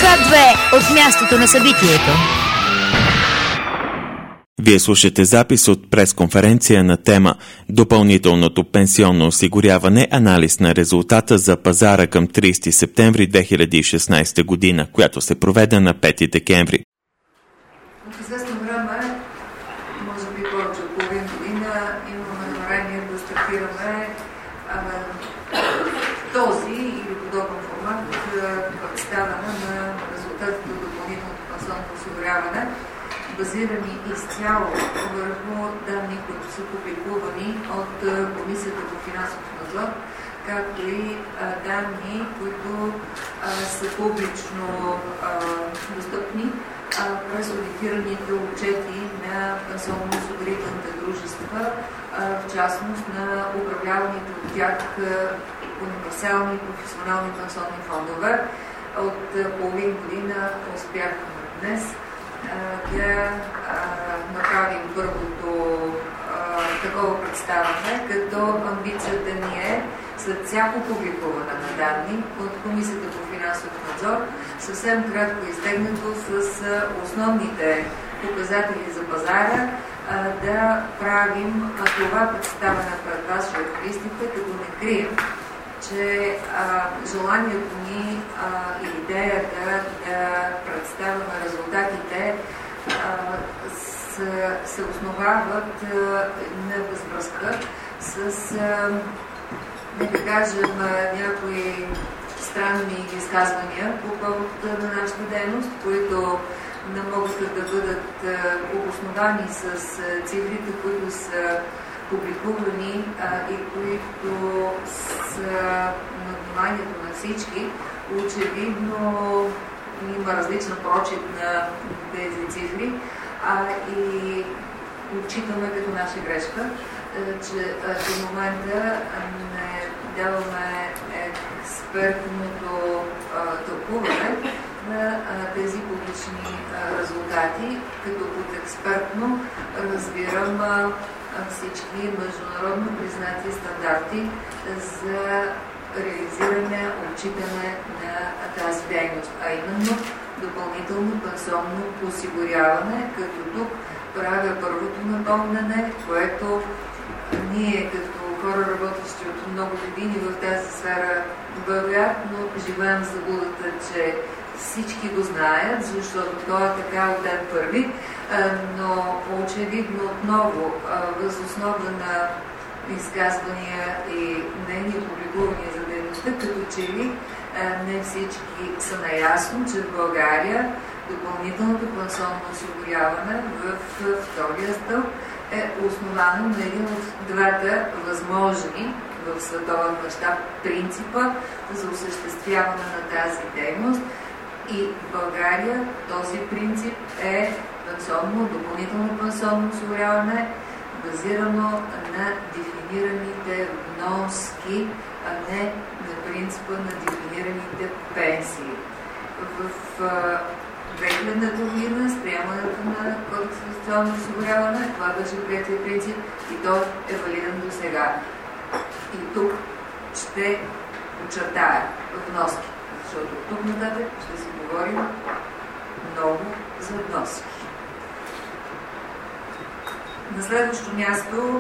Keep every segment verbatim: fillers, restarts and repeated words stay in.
К две от мястото на събитието. Вие слушате запис от пресконференция на тема Допълнителното пенсионно осигуряване, анализ на резултата за пазара към тридесети септември две хиляди и шестнадесета година, която се проведе на пети декември. В известно време, може би повече от половин година, имаме намерение да стартираме а, този или подобен формат представяне на резултатите от допълнителното пенсионно осигуряване, базирани изцяло върху данни, които са публикувани от Комисията по финансов надзор, както и а, данни, които а, са публично а, достъпни а, през аудитираните отчети на пенсионно-осигурителните дружества, а, в частност на управляваните от тях универсални професионални пенсионни фондове. От половин година успяхме днес да а, направим първото а, такова представяне, като амбицията ни е след всяко публикуване на данни от Комисията по финансов надзор, съвсем кратко изтегнато с а, основните показатели за пазара, а, да правим а, това представяне пред вас, журналистите, като не крием, че а, желанието ни а, и идеята да представяме резултатите а, с, се основават а, на възвръзка с, а, нека кажем, някои странни изказвания по повод на нашата дейност, които не могат да бъдат а, обосновани с а, цифрите, които са публикувани а, и които са на вниманието на всички. Очевидно има различна прочит на тези цифри а, и отчитаме като наша грешка, а, че а, до момента не даваме експертното а, тълкуване на а, тези публични а, резултати, като под експертно разбирам а, всички международно признати стандарти за реализиране, отчитане на тази дейност, а именно допълнително пенсионно осигуряване, като тук правя първото напомнене, което ние като хора, работещи от много години в тази сфера, вероятно живеем в заблудата, че всички го знаят, защото това е така от ден първи, но очевидно отново въз основа на изказвания и мнения, публикувания за дейността, като че ли не всички са наясно, че в България допълнителното пенсионно осигуряване в втория стълб е основано на един от двата възможни в световен мащаб принципа за осъществяване на тази дейност. И в България този принцип е пенсионно, допълнително пенсионно осигуряване, базирано на дефинираните вноски, а не на принципа на дефинираните пенсии. В две хилядната година с приемането на Кодекса за социално осигуряване това беше приетия принцип и той е валиден до сега. И тук ще очертая вноски, защото тук нататък ще си говорим много за вноски. На следващо място,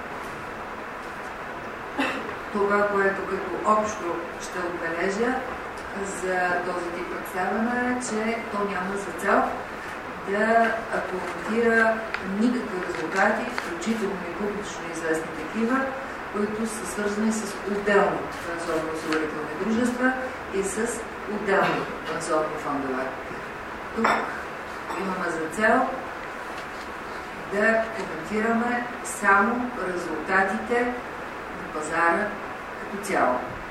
това, което като общо ще отбележа за този тип представяне е, че то няма за цел да коментира никакви резултати, включително и публично известни такива, които са свързани с отделни пенсионно-осигурителни дружества и с отделни пенсионни фондове. Тук имаме за цел да коментираме само резултатите на пазара като цяло.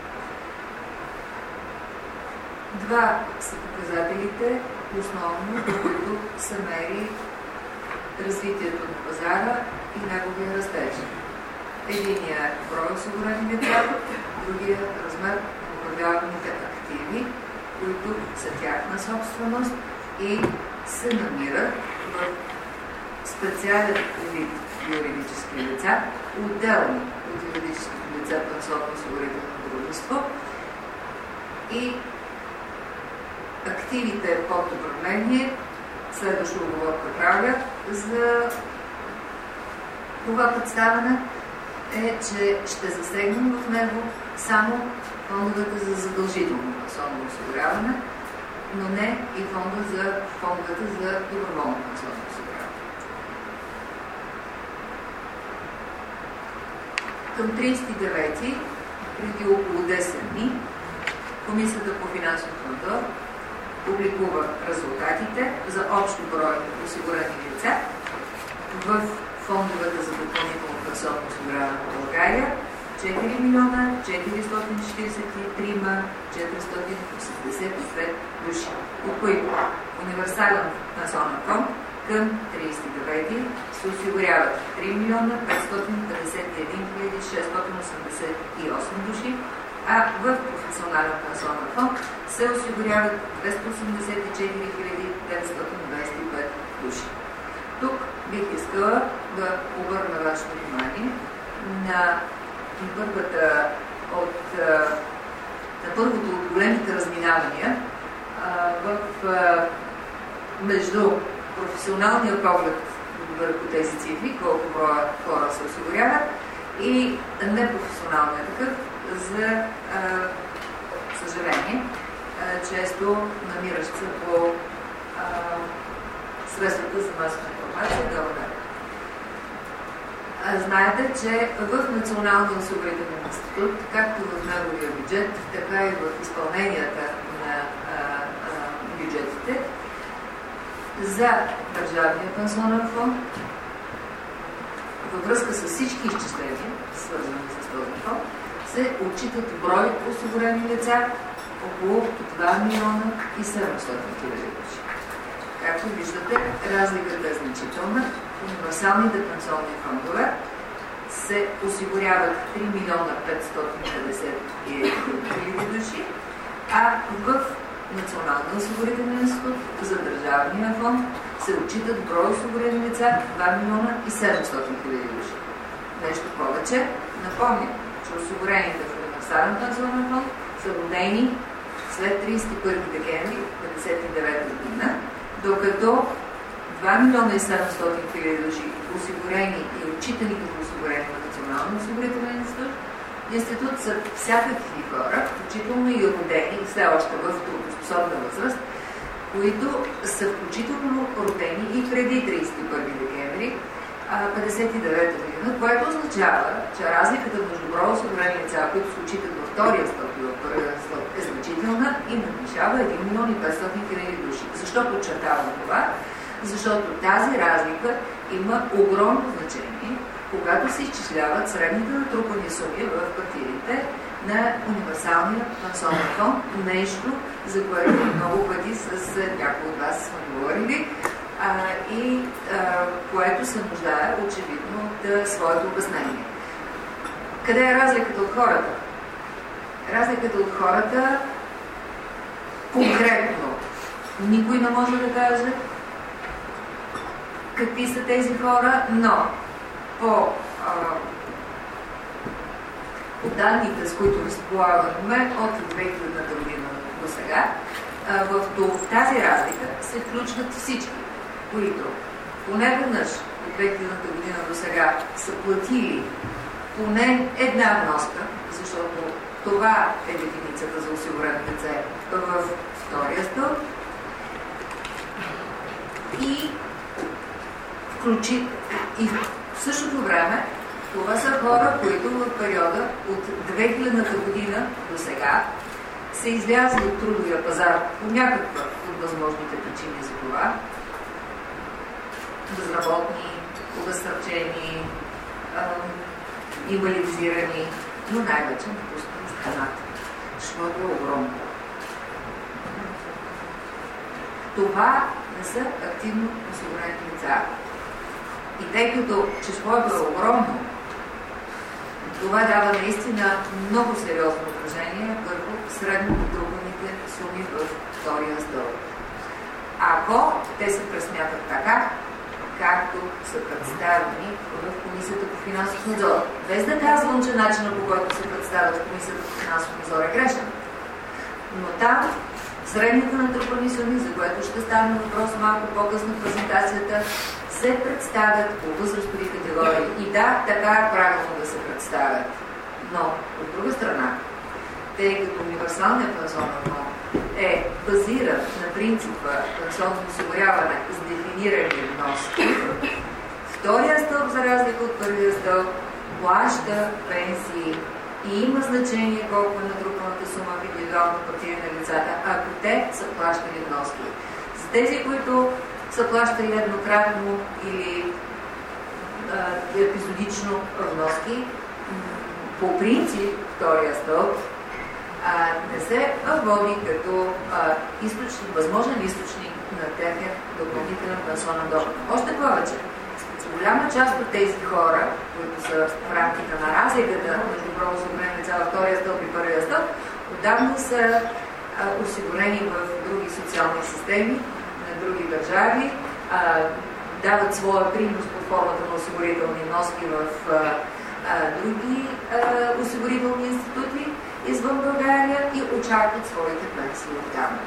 Два са показателите, основно, по които се мери развитието на пазара и неговия растеж. Единият е брой осигурени лица, другия размер на управляваните активи, които са тяхна собственост и се намират в специален вид юридически лица, отделни от юридическите лица пенсионно-осигурително дружество и активи активите под управление, следваща оговорка правя за това представяне е, че ще засегнем в него само фондовете за задължително пенсионно осигуряване, но не и фонда за, фондовете за доброволно пенсионно осигуряване. Към тридесети девети, преди около десет дни, Комисията по финансов надзор публикува резултатите за общо брой осигурени лица в фондовете за допълнително пенсионно осигуряване в България четири милиона четиристотин четиридесет и три хиляди четиристотин осемдесет и две души, от които универсален пенсионен фонд към тридесети девети се осигуряват три милиона петстотин петдесет и един хиляди шестстотин осемдесет и осем души, а в професионален пенсионен фонд се осигуряват двеста осемдесет и четири хиляди деветстотин двадесет и пет души. Тук бих искала да обърна вашето внимание на първата от, на първото от големите разминавания в, между професионалния поглед върху тези цифри, колко броя хора се осигуряват, и непрофесионалния такъв, за а, съжаление, а, често намиращ се по а, средствата за масова информация да ударят. Знаете, че в Националния осигурителен институт, както в неговия бюджет, така и в изпълненията на а, а, бюджетите за Държавния пенсионен фонд, във връзка с всички изчисления, свързани с този фонд, се отчитат брой осигурени лица около два милиона и седемстотин хиляди души. Както виждате, разликата е значителна. Универсалните пенсионни фондове се осигуряват три милиона петстотин петдесет и един хиляди души, а в Националния осигурителен институт за Държавния фонд се отчитат брой осигурени лица два милиона и седемстотин хиляди души. Нещо повече, напомням, че осигурените в Универсален пенсионен фонд са родени след тридесет и първи декември хиляда деветстотин петдесет и девета година, докато два милиона и седемстотин хиляди души осигурени и отчитани като осигурени в Националния осигурителен институт, институт са всякакви хора, включително и родени, все още в трудоспособна възраст, които са включително родени и преди тридесет и първи декември хиляда деветстотин петдесет и девета година, което означава, че разликата между броя осигурени лица, които се отчитат във втория стълб и във първия стълб, е значителна и надвишава един милион и петстотин хиляди души. Защо подчертавам това? Защото тази разлика има огромно значение, когато се изчисляват средните натрупани суми в партидите на Универсалния пенсионен фонд, нещо, за което много пъти с някои от вас сме говорили, а, и а, което се нуждае очевидно от своето обяснение. Къде е разликата от хората? Разликата от хората конкретно никой не може да каже какви са тези хора, но по, а, по данните, с които разполагаме от две хилядната година до сега, а, в тази разлика се включват всички, които поне веднъж от две хилядната година до сега са платили поне една вноска, защото това е дефиницията за осигурено лице в втория стълб, и включи и в същото време това са хора, които в периода от две хилядната година до сега са излязли от трудовия пазар по някаква от възможните причини за това. Безработни, обезсърчени, инвалидизирани, но най-вече напускани страната. Защото е огромно. Това не са активно осигурени лица. И тъй като числото е огромно, това дава наистина много сериозно отражение върху средно натрупаните суми в втория стълб. Ако те се пресмятат така, както са представени в Комисията по финансов надзор. Без да казвам, че начинът, по който се представят в Комисията по финансов надзор, е грешен. Но там средните натрупани суми което ще стане въпрос малко по-късно в презентацията, се представят по възрастови категории. И да, така е правилно да се представят. Но, от друга страна, тъй като универсалният пенсионен фонд е базиран на принципа пенсионно осигуряване с дефинирани вноски, втория стълб, за разлика от първия стълб, плаща пенсии и има значение колко е натрупаната сума в индивидуалната партида на лицата, ако те са плащали вноски. За тези, които са плащали еднократно или а, епизодично вноски, по принцип втория стълб а, не се води като а, източник, възможен източник на техен допълнителен пенсионен доход. Още повече, голяма част от тези хора, които са в рамките на разликата между правоосигурени лица във втория стълб и първия стълб, отдавна са а, осигурени в други социални системи, на други държави, а, дават своя принос под формата на осигурителни вноски в а, а, други а, осигурителни институти извън България и очакват своите пенсии оттам.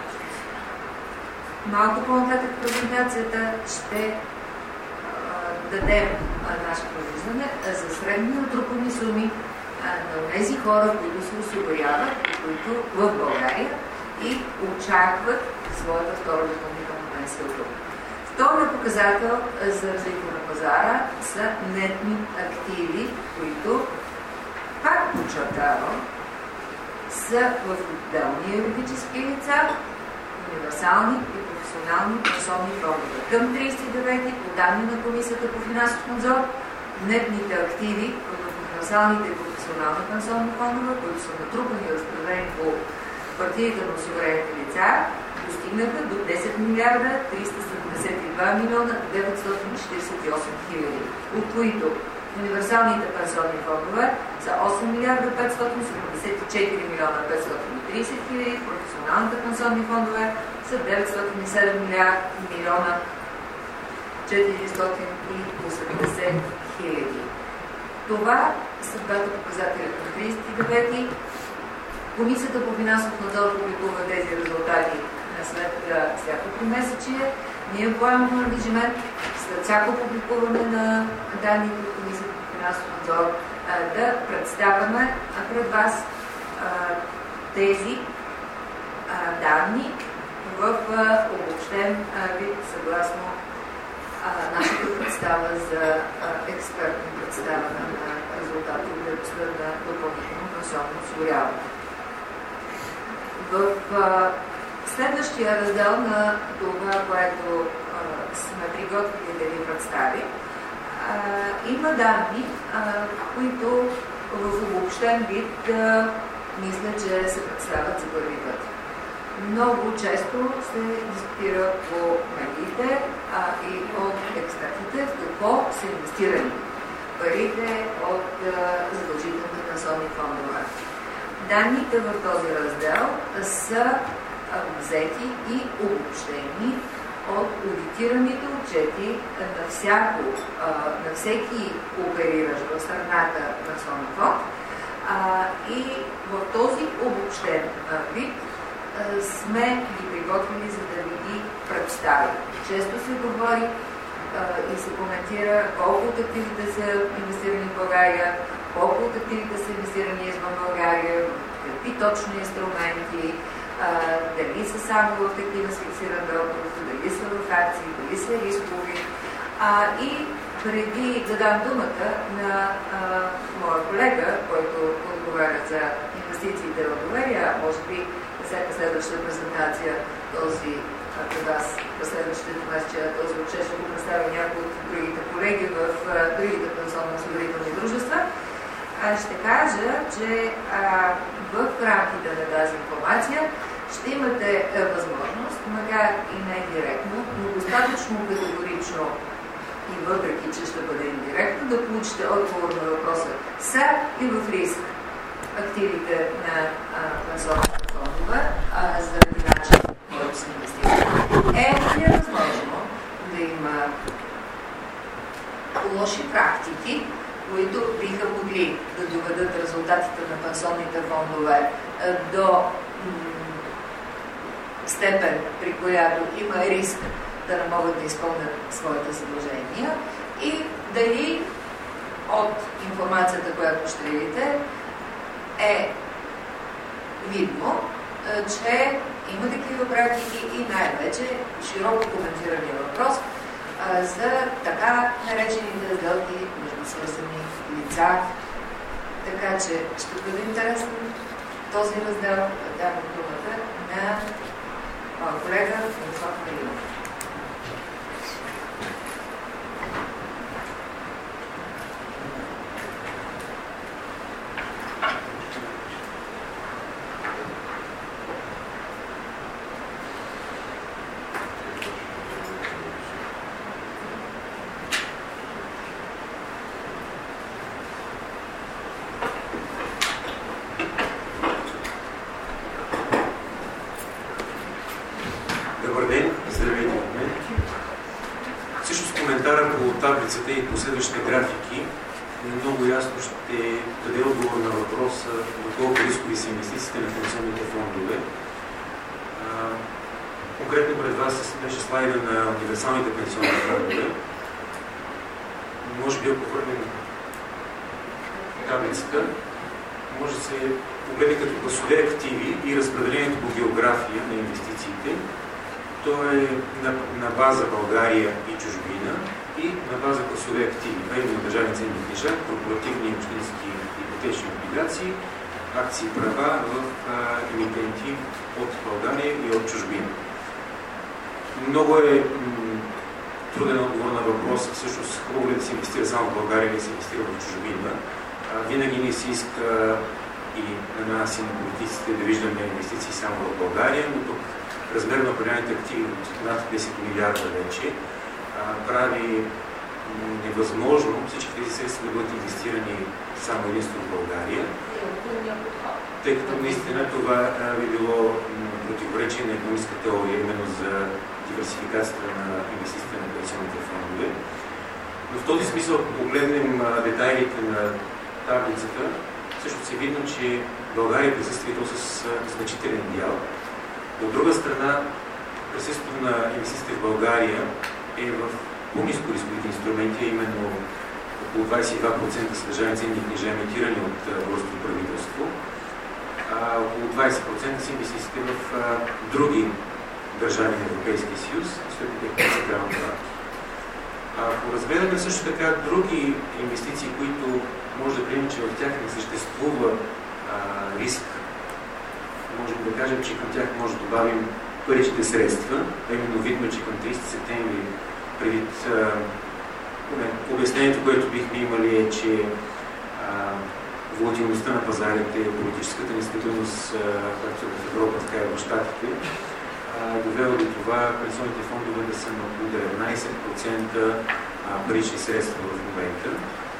Малко по-нататък в презентацията ще дадем нашето виждане за средни натрупани суми на тези хора, които се осигуряват, които в България и очакват своята втора допълнителна пенсия от тук. Вторият показател за развитие на пазара са нетни активи, които, пак подчертавам, са в отделни юридически лица, универсални и професионални пенсионни фондове. Към тридесет и девети по данни на Комисията по финансов надзор, нетните активи в универсалните и професионални пенсионни фондове, които са натрупани и разпределени по партидите на осигурените лица, достигнаха до десет милиарда триста седемдесет и два милиона деветстотин четиридесет и осем хиляди, от които универсалните пенсионни фондове са осем милиарда петстотин седемдесет и четири милиона петстотин и тридесет хиляди, професионалните пенсионни фондове са деветстотин и седем милиона четиристотин и осемдесет хиляди. Това са двата показателя към тридесет и девети. Комисията по финансов надзор публикува тези резултати след всяко тримесечие. Ние поемаме ангажимент след всяко публикуване на данните от Комисията по финансов надзор да представяме пред вас тези данни в обобщен вид, съгласно нашата представа за експертно представяне на резултати от дейността на допълнително пенсионно осигуряване. В следващия раздел на това, което а, сме приготвили да ви представим, а, има данни, а, които в обобщен вид а, мисля, че се представят за първи път. Много често се дискутира по медиите а, и от експертите в какво са инвестирани парите от а, задължителните пенсионни фондове. Данните в този раздел са взети и обобщени от аудитираните отчети на, всяко, на всеки опериращ в страната пенсионен фонд и в този обобщен вид сме ги приготвили, за да ви ги представим. Често се говори и се коментира колко от активите са инвестирани в България, колко от активите са инвестирани извън България, какви точно инструменти, а, дали са само в такива с фиксиран доход, дали са в акции, дали са рискови. А, и преди да дам думата на а, моя колега, който отговаря за инвестициите в доверие, може би всяка следваща презентация този пред вас в следващите месеца, този отчет ще го представя някои от другите колеги в а, другите пенсионно-осигурителни дружества. Аз ще кажа, че а, в рамките на тази информация ще имате а, възможност, макар и не директно, но достатъчно категорично и въпреки, че ще бъде индиректно, да получите отговор на въпроса са ли в риск активите на пенсионните фондове заради начин, който се инвестира. Е ли е възможно да има лоши практики, които биха могли да доведат резултатите на пенсионните фондове до степен, при която има риск да не могат да изпълнят своите задължения и дали от информацията, която ще видите, е видно, че има такива практики и най-вече широко коментирания въпрос а, за така наречените сделки между свързани лица. Така че ще бъде интересен този раздел. Давам думата на моя колега Мирослав Калинов. И последващите графики много ясно ще даде отговор на въпроса доколко рискови са инвестициите на пенсионните фондове. А, конкретно пред вас беше слайда на универсалните пенсионни фондове. Може би ако върнем таблицата, може да се погледне като класове активи и разпределението по география на инвестициите. То е на, на база България и чужбина и на база класове активи, а именно държавни ценни книжа, корпоративни и общински ипотечни облигации, акции и права в а, емитенти от България и от чужбина. Много е труден отговор на въпроса, всъщност хубаво ли да се инвестира само в България или да се инвестира в чужбина. А, винаги ни се иска и на нас и на политиците да виждаме инвестиции само в България, но тук размер на определените активи от над десет милиарда вече прави невъзможно всички тези средства да бъдат инвестирани само единствено в България, тъй като наистина това би било противоречие на икономическа теория, именно за диверсификацията на инвестициите на пенсионните фондове. Но в този смисъл, ако погледнем детайлите на таблицата, също се видно, че България присъства и то с значителен дял. От друга страна, присъствието на инвестициите в България е в по-ниско рисковите инструменти, именно около двадесет и два процента са държавни ценни книжа, емитирани от българското правителство, а около двадесет процента са инвестициите в а, други държави на Европейския съюз, след като централни банки. Ако разгледаме също така други инвестиции, които може да приемем, че в тях не съществува а, риск, можем да кажем, че към тях може да добавим паричните средства, а именно видно, че към тридесети септември, преди обяснението, което бихме имали е, че а, волатилността на пазарите, политическата нестабилност, както в Европа, така и в Щатите, е довело до това пенсионните фондове да са на около деветнадесет процента парични средства в момента.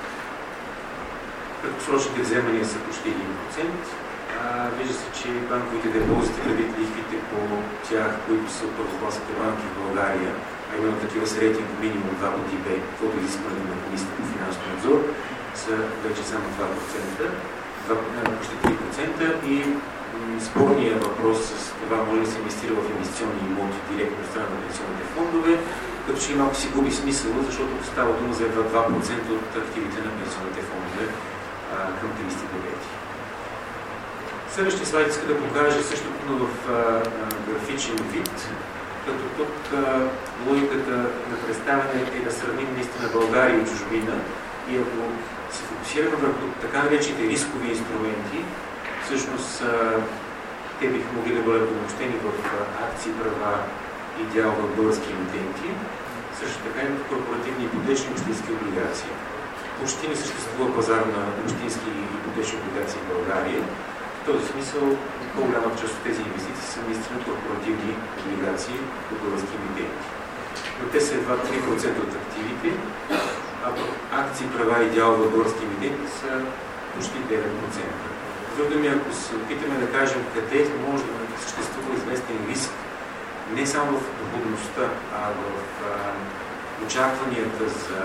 Краткосрочните вземания са почти един процент. Вижда се, че банковите депозити, предвид лихвите по тях, които са от първокласните банки в България, а именно такива с рейтинг минимум два пъти Б, каквото изискване на Комисията по финансов надзор, са вече само два процента, почти три процента и спорният въпрос с това може да се инвестира в инвестиционни имоти директно от страна на пенсионните фондове, като че малко си губи смисъл, защото става дума за едва два процента от активите на пенсионните фондове а, към тридесети девети. Следващия слайд иска да покаже също в а, а, графичен вид, като тук а, логиката на представяне е да сравним наистина България и чужбина и ако се фокусираме върху така наречените рискови инструменти, всъщност а, те биха могли да бъдат помощени в акции, права и дял в български емитенти, също така и в корпоративни ипотечни общински облигации. Почти не съществува пазар на общински ипотечни облигации в България. В този смисъл, по-голямата част от тези инвестиции са наистина корпоративни облигации от български емитенти. Но те са едва три процента от активите, а акции, права и дял в български емитенти са почти девет процента. С други думи, ако се опитаме да кажем къде може да съществува известен риск, не само в доходността, а в а, очакванията за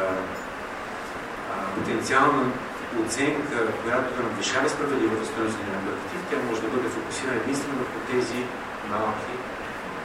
а, потенциална оценка, която да надвишава справедливата стойност на някакъв актив, тя може да бъде фокусирана единствено върху тези малки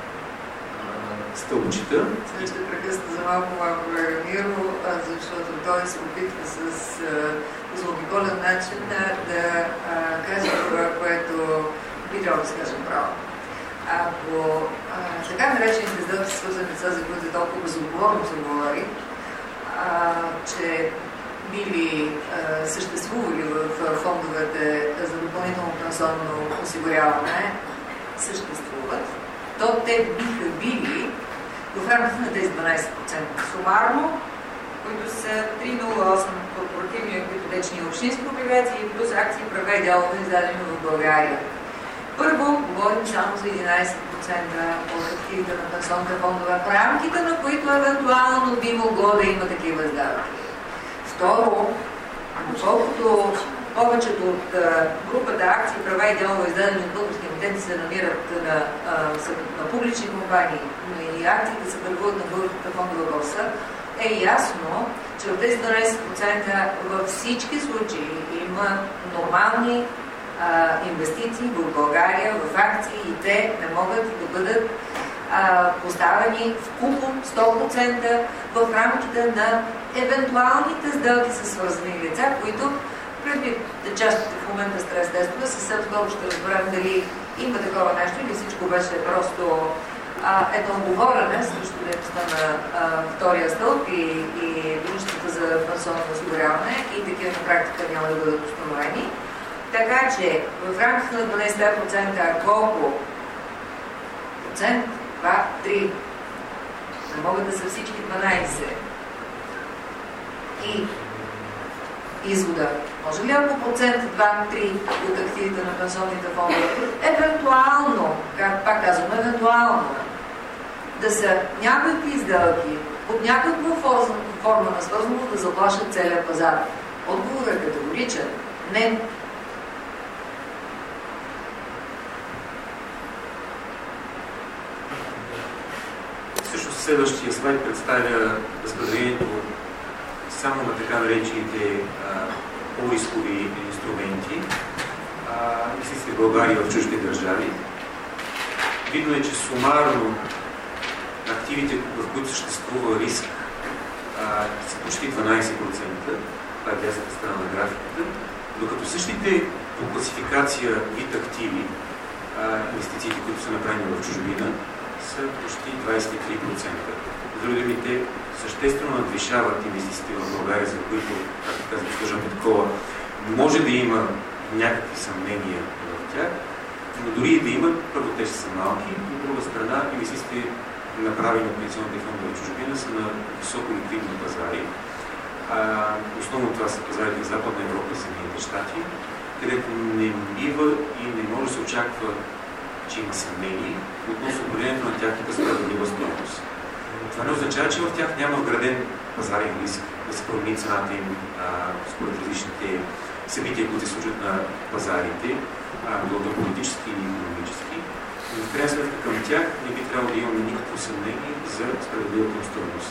стълбчета. Сега ще прекъсна за малко моя колега Миро, защото той се опитва с заобиколен начин да, да а, каже това, което би трябвало да се каже право. Ако а, така наречените сделки, свързани с за които толкова безотговорно се говори, а, че били а, съществували в фондовете за допълнително пенсионно осигуряване, съществуват, то те биха били в рамките на тези дванайсет процента сумарно, които са три цяло нула осем корпоративни, ипотечни и общински облигации, плюс акции, права и дялове, издадени в България. Първо, говорим само за единайсет процента от активите на пенсионните фондове, в рамките на които евентуално би могло да има такива сделки. Второ, колкото повечето от групата акции, права и дялове, издадени от български емитенти, се намират на, на публични компании и акциите се търгуват на българската фондова борса, е ясно, че от тези дванайсет процента във всички случаи има нормални а, инвестиции в България, в акции и те не могат да бъдат а, поставени в купон сто процента в рамките на евентуалните сделки със свързани лица, които предвид частите в момента стрес тестове, съвсем скоро ще разберем дали има такова нещо или всичко беше просто а, едно оговорене срещу дейността на а, втория стълб и, и дружествата за пенсионно осигуряване и такива на практика няма да бъдат установени. Така че в рамките на дванайсет процента колко процент? два, три. Не могат да са всички дванайсет. И извода. Може ли ако процент два-три от активите на пенсионните фондове, евентуално, как пак казвам, евентуално, да са някакви сделки под някаква форма на свързаност да заплашат целия пазар? Отговорът е категоричен. Не. Също следващия слайд представя разпределението само на така наречените по-рискови инструменти, инвестиции в България и в чужди държави. Видно е, че сумарно активите, в които съществува риск, а, са почти дванайсет процента, това е дясната страна на графиката, докато същите по класификация вид активи, а, инвестициите, които са направени в чужбина, са почти двайсет и три процента. С други думи, те съществено надвишават инвестициите в България, за които, както казва госпожа Петкова, може да има някакви съмнения в тях, но дори и да имат, първо те са малки, от друга страна инвестициите, направени от пенсионните фондове в чужбина, са на високо ликвидни пазари. А, основно това са пазарите в Западна Европа и Съединените щати, където не бива и не може да се очаква, че има съмнение относно определението на тяхната справедлива стойност. Това не означава, че в тях няма вграден пазарен риск да се промени цената им а, според различните събития, които се случват на пазарите, било да политически или икономически. Но в крайна сметка към тях не би трябвало да имаме никакво съмнение за справедливата стойност.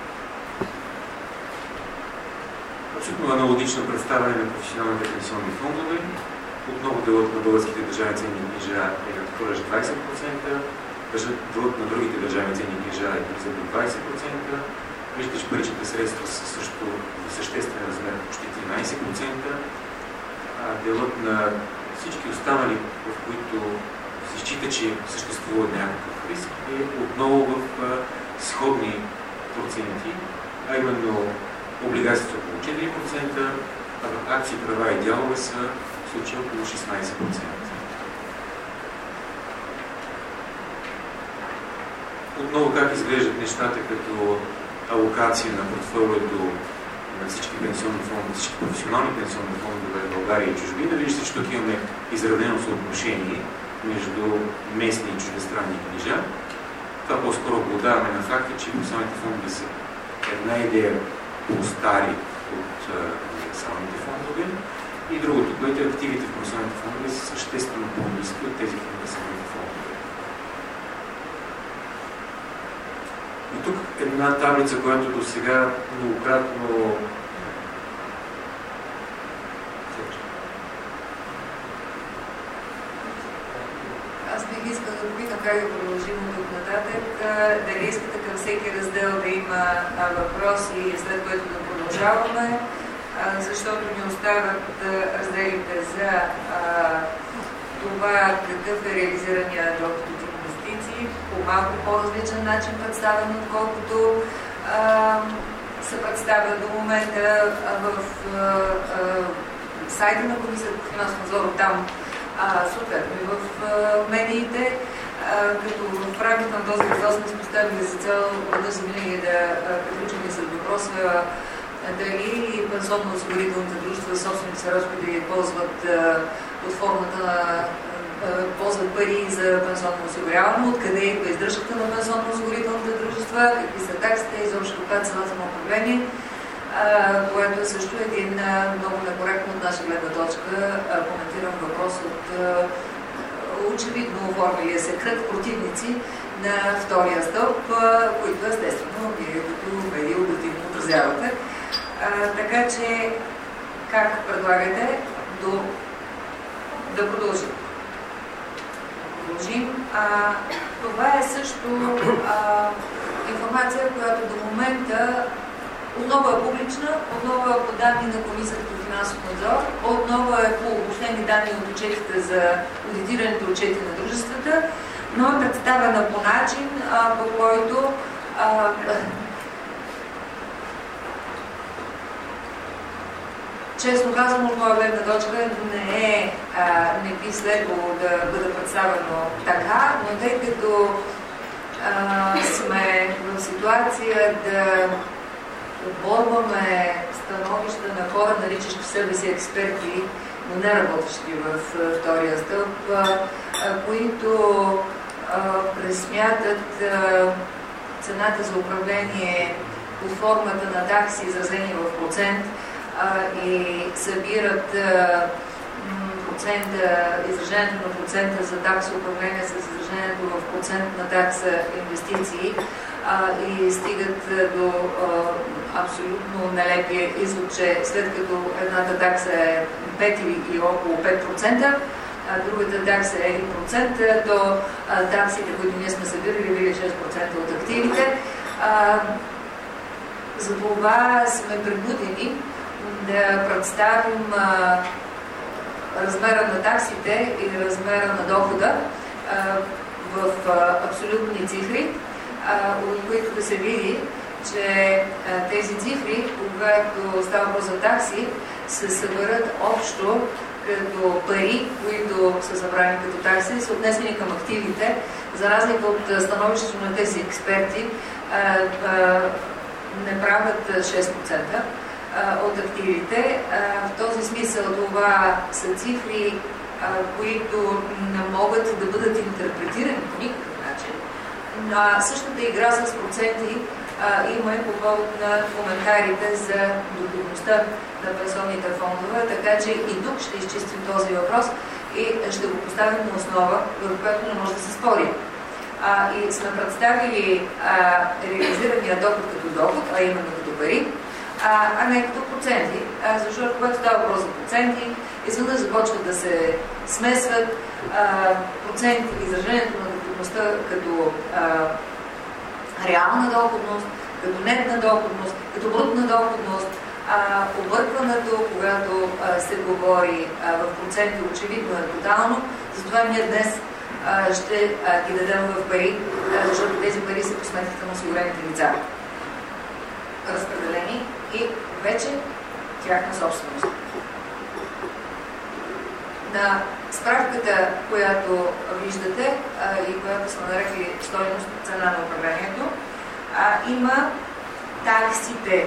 Абсолютно аналогично представяне на професионалните пенсионни фондове. Отново делът на българските държавни ценни книжа е надхвърлящ двайсет процента, делът на другите държавни ценни книжа е близо до двайсет процента. Виждате, че паричните средства са също в съществен размер почти тринайсет процента. А делът на всички останали, в които се счита, че съществува някакъв риск, е отново в а, сходни проценти, а именно облигациите са около четири процента, а в акции, права и дялове са в случая около шестнайсет процента. Отново как изглеждат нещата като алокация на портфолиото на всички пенсионни фондове, всички професионални пенсионни фондове в България и чужбина. Виждате, че тук имаме изравнено съотношение между местни и чуждестранни книжа. Това по-скоро обладаваме на факта, че професионалните фондове са една идея по-стари от универсалните фондове и другото, което е активите в професионалните фондове са съществено по-ниски от тези в универсалните фондове. И тук една таблица, която до сега многократно Аз бих искал да попитам как да продължим от тук нататък. А, дали искате към всеки раздел да има а, въпроси, след което да продължаваме, а, защото ни остават а, разделите за а, това какъв е реализирания доход от инвестиции по малко по-различен начин представен, отколкото а, се представя до момента а, в а, а, сайта на Комисията по финансов надзор, там съответно и в а, медиите, а, като в рамките на този раздел сме поставили за цел веднъж за винаги да приключим и с въпроса дали пенсионно-осигурителните дружества, собствените разходи ползват а, от формата на ползват пари за пенсионно осигуряване, откъде идва издръжката на пенсионно-осигурителните дружества, какви са таксите, изобщо каква е цената на управление, което е също един много некоректно от наша гледна точка коментиран въпрос от очевидно оформилия се кръг противници на втория стълб, които естествено вие като медии обективно отразявате. Така че, как предлагате до... да продължим? продължим. А, това е също а, информация, която до момента отново е публична, отново е по данни на Комисията по финансов надзор, отново е по обобщени данни от отчетите за одитираните отчети на дружествата, но е представена по начин, а, по който а, честно казвам, от моя гледна точка не, е, а, не би следвало да бъде представено така, но тъй като а, сме в ситуация да оборваме становища на хора, наричащи себе си експерти, но не работещи в втория стълб, а, които а, пресмятат а, цената за управление под формата на такси, изразени в процент, Uh, и събират uh, процента, изражението на процента за такса управление с изражението в процент на такса инвестиции uh, и стигат uh, до uh, абсолютно нелепия извод, че след като едната такса е пет или около пет процента, а другата такса е един процент, то uh, таксите, които ние сме събирали, били шест процента от активите. Uh, за това сме принудени да представим а, размера на таксите и размера на дохода а, в а, абсолютни цифри, а, от които да се види, че а, тези цифри, когато става въпрос за такси, се съберат общо като пари, които са събрани като такси, са отнесени към активите, за разлика от становището на тези експерти, а, а, не правят шест процента от активите. В този смисъл това са цифри, които не могат да бъдат интерпретирани по никакъв начин. На същата игра с проценти има и по повод на коментарите за доходността на пенсионните фондове, така че и тук ще изчистим този въпрос и ще го поставим на основа, върху която не може да се спори. И сме представили реализирания доход като доход, а именно като пари, А, а не като проценти, а, защото когато става въпрос за проценти, изведнъж започват да се смесват а, процент, изражението на доходността като а, реална доходност, като нетна доходност, като брутна доходност, а, объркването, когато а, се говори а, в проценти, очевидно е тотално, затова ние днес а, ще а, ги дадем в пари, а, защото тези пари са по сметките на осигурените лица, разпределени и вече тяхна собственост. На справката, която виждате а, и която сме нарекли стойност цена на управлението, а, има таксите,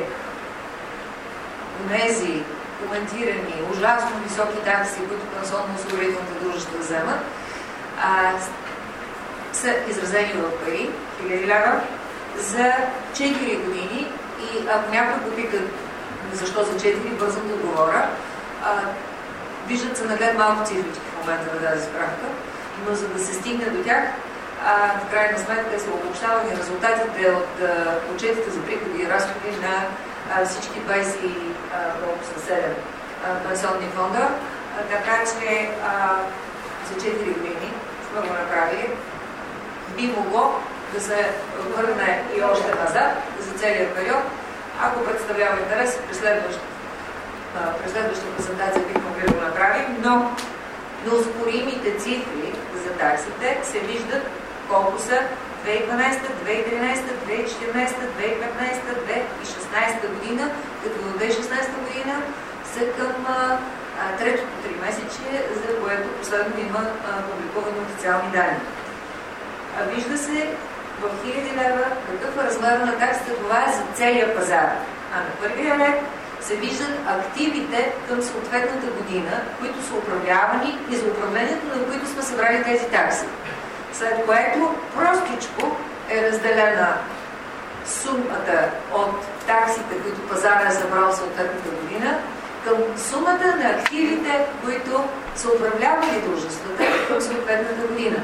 онези коментирани, ужасно високи такси, които пенсионно-осигурителните дружества вземат, а, са изразени в пари, хиляди лева, за четири години. И ако някой попика защо за четири, бързам да говоря, а, виждат се наглед малко цифрички в момента на тази справка, но за да се стигне до тях, а, в крайна сметка са обобщавани резултатите от а, отчетите за приходи и разходи на а, всички двайсет и седем пенсионни фонда, а, така че а, за четири години сме го направили. Би могло да се върне и още назад за целият период. Ако представлява интерес, при следващата презентация бих могли да го направим, но неоспоримите цифри за таксите се виждат колко са две хиляди и дванадесета, две хиляди и тринадесета, две хиляди и четиринадесета, две хиляди и петнадесета, две хиляди и шестнадесета година, като в две хиляди и шестнадесета година са към а, третото тримесечие, за което последно има а, публикувани официални данни. А, вижда се в хиляди лева какъв е размер на таксата. Това е за целия пазар. А на първия ред се виждат активите към съответната година, които са управлявани и за управлението на които сме събрали тези такси. След което простичко е разделена сумата от таксите, които пазара е събрал съответната година, към сумата на активите, които са управлявали дружествата към съответната година.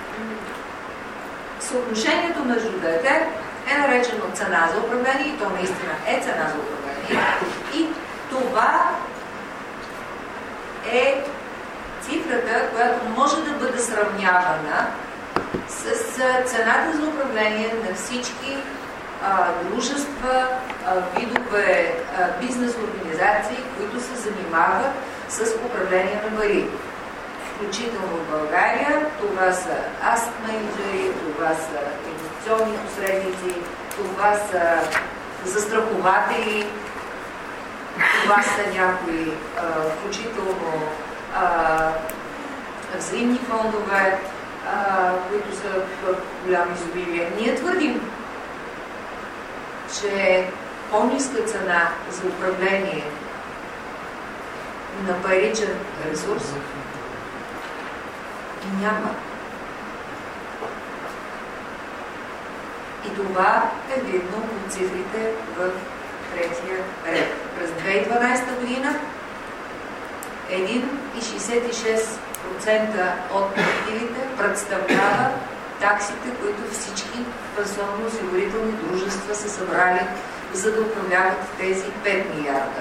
Съотношението между двете е наречено цена за управление и то наистина е цена за управление. И това е цифрата, която може да бъде сравнявана с цената за управление на всички а, дружества, а, видове а, бизнес организации, които се занимават с управление на пари. Включително в България, това са asset менеджери, това са инвестиционни посредници, това са застрахователи, това са някои а, включително а, взаимни фондове, а, които са в голямо изобилие. Ние твърдим, че по-ниска цена за управление на паричен ресурс няма. И това е видно от цифрите в третия ред. През две хиляди и дванадесета година един цяло шестдесет и шест процента от активите представлява таксите, които всички пенсионно-осигурителни дружества са събрали, за да управляват тези пет милиарда.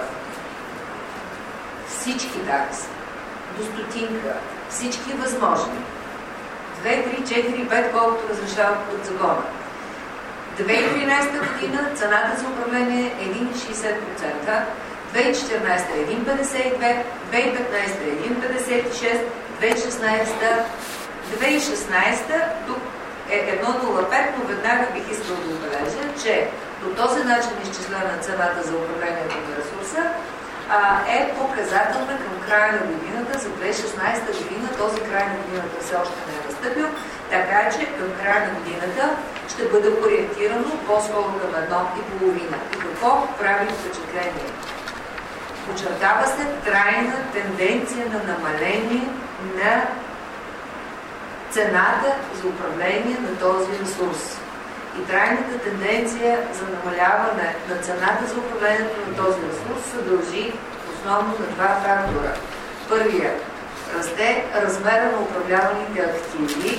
Всички такси, до стотинка, всички възможни. две, три, четири, пет, колкото разрешават от закона. две хиляди и тринадесета година цената за управление е един цяло шестдесет процента, две хиляди и четиринадесета е един цяло петдесет и две, две хиляди и петнадесета е един цяло петдесет и шест, две хиляди и шестнадесета, две хиляди и шестнадесета тук е едно цяло нула пет, но веднага бих искал да отбележа, че по този начин изчислена цената за управлението на ресурса а, е показателна към края на годината. За две хиляди и шестнадесета година този край на годината все още не е настъпил, така че към края на годината ще бъде ориентирано по-скоро към едно и половина. И какво прави впечатление? Очертава се трайна тенденция на намаление на цената за управление на този ресурс. И трайната тенденция за намаляване на цената за управлението на този ресурс се дължи основно на два фактора. Първия – расте размера на управляваните активи,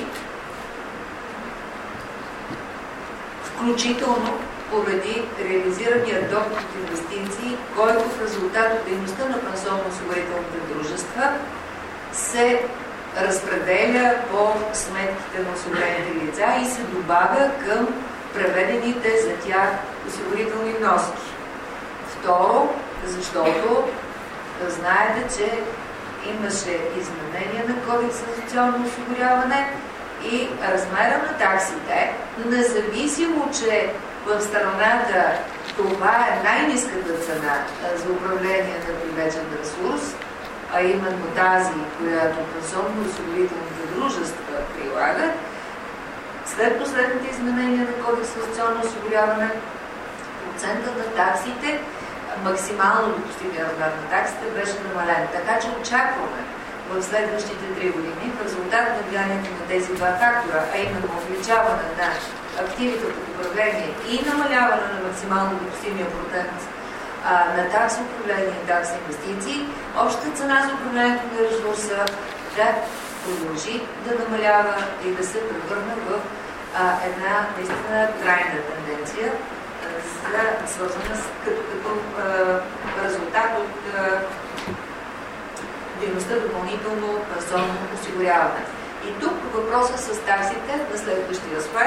включително поради реализирания доход от инвестиции, който в резултат от дейността на пенсионно-осигурителните дружества се разпределя по сметките на осигурените лица и се добавя към преведените за тях осигурителни вноски. Второ, защото знаете, че имаше изменение на Кодекса за социално осигуряване и размера на таксите, независимо, че в страната това е най-ниската цена за управление на привлечен ресурс, а именно тази, която пенсионно-осигурителните дружества прилагат, след последните изменения на Кодекса за социално осигуряване, процентът на таксите, максимално допустимия размер на таксите беше намален. Така че очакваме в следващите три години, в резултат на влиянието на тези два фактора, а именно увеличаване на активите под управление и намаляване на максимално допустимия процент а, на такси управление и такси инвестиции, общата цена за управлението на ресурса да продължи да намалява и да се превърне в а, една наистина трайна тенденция, а, свързана с като, като а, резултат от а, дейността допълнително пенсионно осигуряване. И тук въпроса с таксите на следващия слайд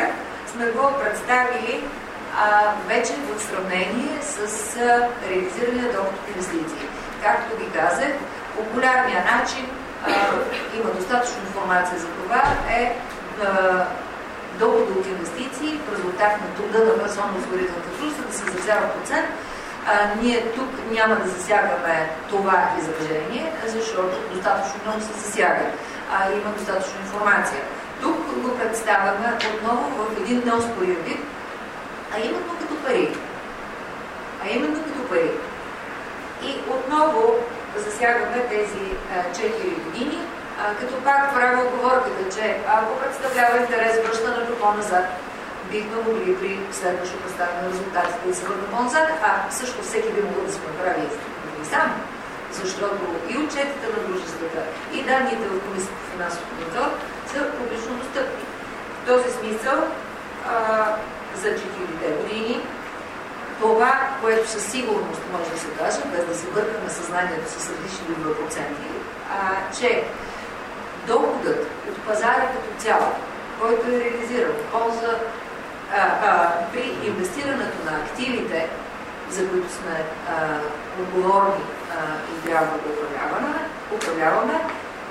сме го представили а, вече в сравнение с а, реализирания доход от инвестиции. Както ви казах, популярният начин, а, има достатъчно информация за това, е а, доходът от инвестиции в резултат на труда на пенсионно-осигурителната дружества да се изразява процент. А, ние тук няма да засягаме това изражение, защото достатъчно много се засяга. А, има достатъчно информация. Тук го представяме отново в един неоспорим вид, а именно като пари. А именно като пари. И отново засягаме тези четири години, а, като пак правя оговорката, че ако представлява интерес връщането по-назад, бихме могли при следващо представяне на резултатите да се върна по-назад, а също всеки би могъл да се направи и сам, защото и отчетите на дружествата, и данните в Комисията по финансов контрол са публично достъпни. В този смисъл, а, за четирите години, това, което със сигурност може да се каже, без да се бъркаме съзнанието с различни проценти, а, че доходът от пазара като цяло, който е реализиран в полза а, а, при инвестирането на активите, за които сме а, отговорни а, и трябва да управляваме, управляваме,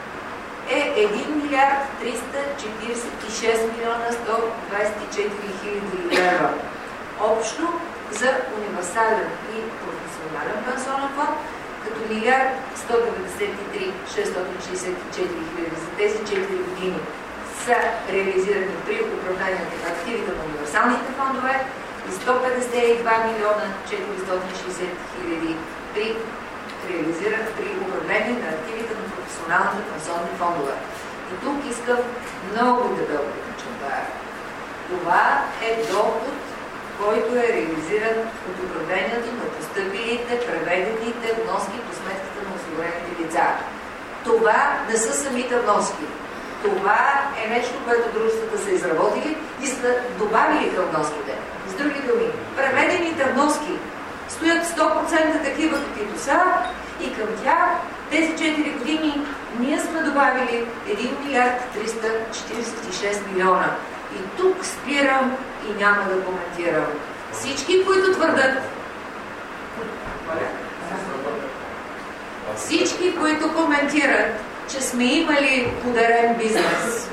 е един милиард триста четиридесет и шест милиона сто двадесет и четири хиляди лева. Общо за универсален и професионален пенсионен фонд, като милиард сто деветдесет и три хиляди шестстотин шестдесет и четири хиляди за тези четири години са реализирани при управлението на активите на универсалните фондове и сто петдесет и два милиона четиристотин шестдесет хиляди при реализиране при управление на активите на професионалните пенсионни фондове. И тук искам много дебело да подчертая. Това е доход, който е реализиран от управлението на постъпилите, преведените вноски по сметките на осигурените лица. Това не са самите вноски. Това е нещо, което дружествата са изработили и са добавили към вноските. С други думи, преведените вноски стоят сто процента такива, каквито са, и към тях тези четири години ние сме добавили един милиард триста четиридесет и шест милиона. И тук спирам и няма да коментирам. Всички, които твърдат, всички, които коментират, че сме имали подарен бизнес,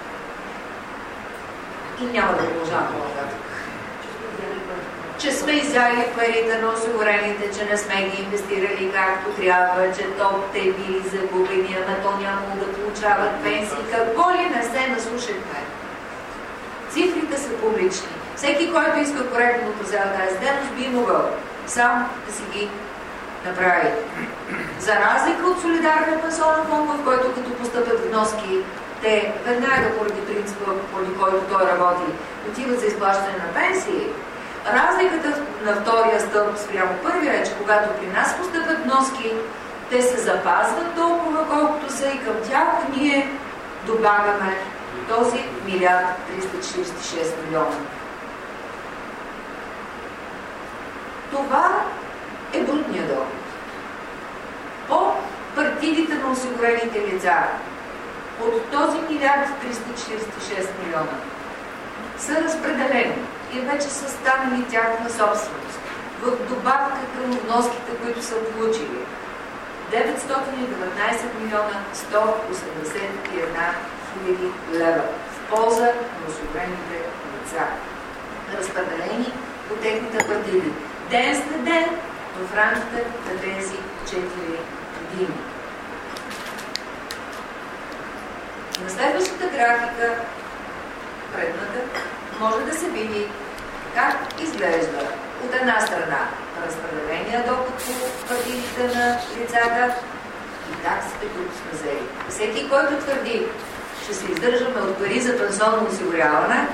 и няма да продължавам по-нататък, че сме изяли парите на осигурените, че не сме ги инвестирали както трябва, че то те били загубени, ама то нямало да получават пенсии. Какво ли не се наслушахме? Цифрите са публични. Всеки, който иска коректно да отразява тази дейност, би могъл сам да си ги направи. За разлика от солидарния пенсионен фонд, в който като постъпят вноски, те веднага поради принципа, поради който той работи, отиват за изплащане на пенсии. Разликата на втория стълб спрямо първия е, че когато при нас постъпят вноски, те се запазват толкова, колкото са, и към тях ние добавяме този милиард триста четиридесет и шест милиона. Това е брутният доход. По партидите на осигурените лица от този милиард триста четиридесет и шест милиона са разпределени и вече са станали тяхна собственост в добавка към вноските, които са получили. деветстотин и деветнадесет милиона сто осемдесет и една хиляди лева в полза на осигурените лица, разпределени по техните партиди. Ден след ден в рамките на тези четири години. На следващата графика, предната, може да се види как изглежда от една страна разпределения доход по партидите на лицата и таксите, които сме взели. Всеки, който твърди, че се издържаме от пари за пенсионно осигуряване,